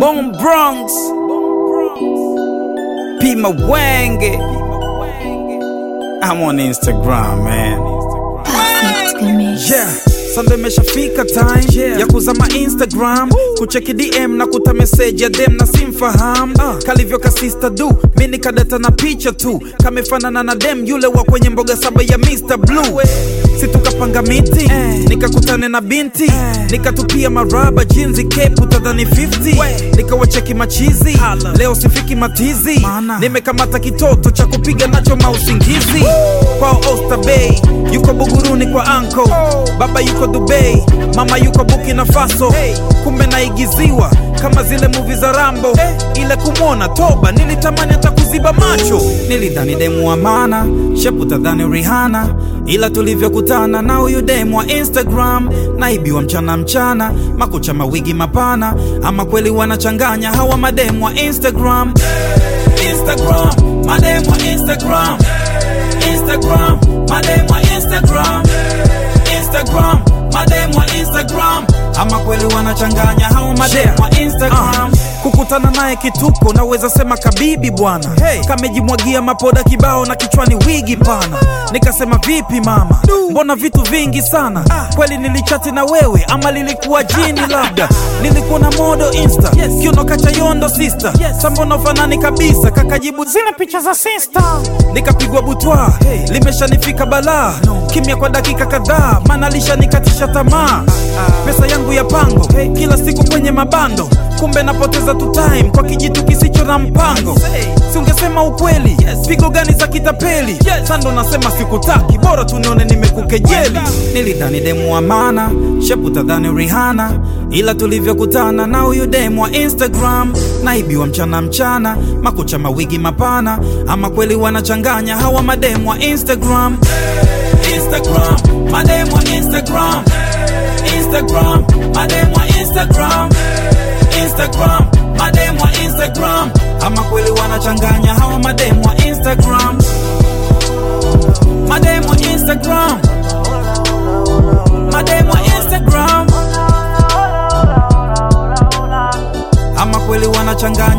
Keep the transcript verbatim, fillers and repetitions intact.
Bone Bronx, Pima Wenge. I'm on Instagram, man. Yeah, Sunday meshafika time yeah. ya kuzama Instagram, kucheki D M na kuta message ya dem na simfaham. uh. Kalivyo ka sister du, mini kadata na picha tu, kamefanana na dem yule wa kwenye mboga saba ya mister Blue. Situkapanga miti, eh. nikakutane na binti, eh. nikatupia maraba jinzi kepu tadhani fifty, nikawacheki machizi, hala. Leo sifiki matizi, mana. Nimekamata kitoto cha kupiga nacho mausingizi. Kwa Oyster Bay, yuko Buguruni kwa uncle, oh. Baba yuko Dubai, mama yuko Burkina Faso, hey. Kumbe naigiziwa kama zile movie za Rambo, hey. Ile kumwona toba nilitamani hata kuziba macho. Nilidhani demu wa maana, shepu tadhani Rihanna, ila tulivyokutana na huyu demu wa Instagram, naibiwa mchana mchana, makucha mawigi mapana, ama kweli wanachanganya hawa mademu wa Instagram. Instagram, mademu wa Instagram, Instagram, mademu wa Instagram, Instagram, mademu wa Instagram, ama kweli wanachanganya hawa mademu wa Instagram. uh. Kukutana naye kituko naweza sema kabibi bwana, hey. Kamejimwagia mapoda kibao na kichwani wigi pana. Nikasema vipi mama, mbona vitu vingi sana, ah. Kweli nilichati na wewe ama lilikuwa jini labda. Nilikuwa na modo Insta, yes. Kiuno kacha yondo sister, yes. Sambono fanani kabisa, kakajibu zile picha za sister. Nikapigwa butwa, hey. Limeshanifika balaa, no. Kimya kwa dakika kadhaa, maana lishanikatisha tamaa. Pesa yangu ya pango, hey. Kila siku kwenye mabando, kumbe napoteza tu time kwa kijitu kisicho na mpango. Si ungesema ukweli, yes. Pigo gani za kitapeli, yes. Sando nasema sikutaki, bora tunione nimekukejeli. Nilidhani demu wa maana, shepu tadhani Rihanna, ila tulivyokutana na huyu demu wa Instagram, naibiwa mchana mchana, makucha mawigi mapana, ama kweli wanachanganya hawa mademu wa Instagram. Instagram, mademu wa Instagram, Instagram, mademu wa Instagram, Instagram, mademu wa Instagram, ama kweli wanachanganya hawa mademu wa Instagram. Mademu wa Instagram, mademu wa Instagram, ama kweli wanachanganya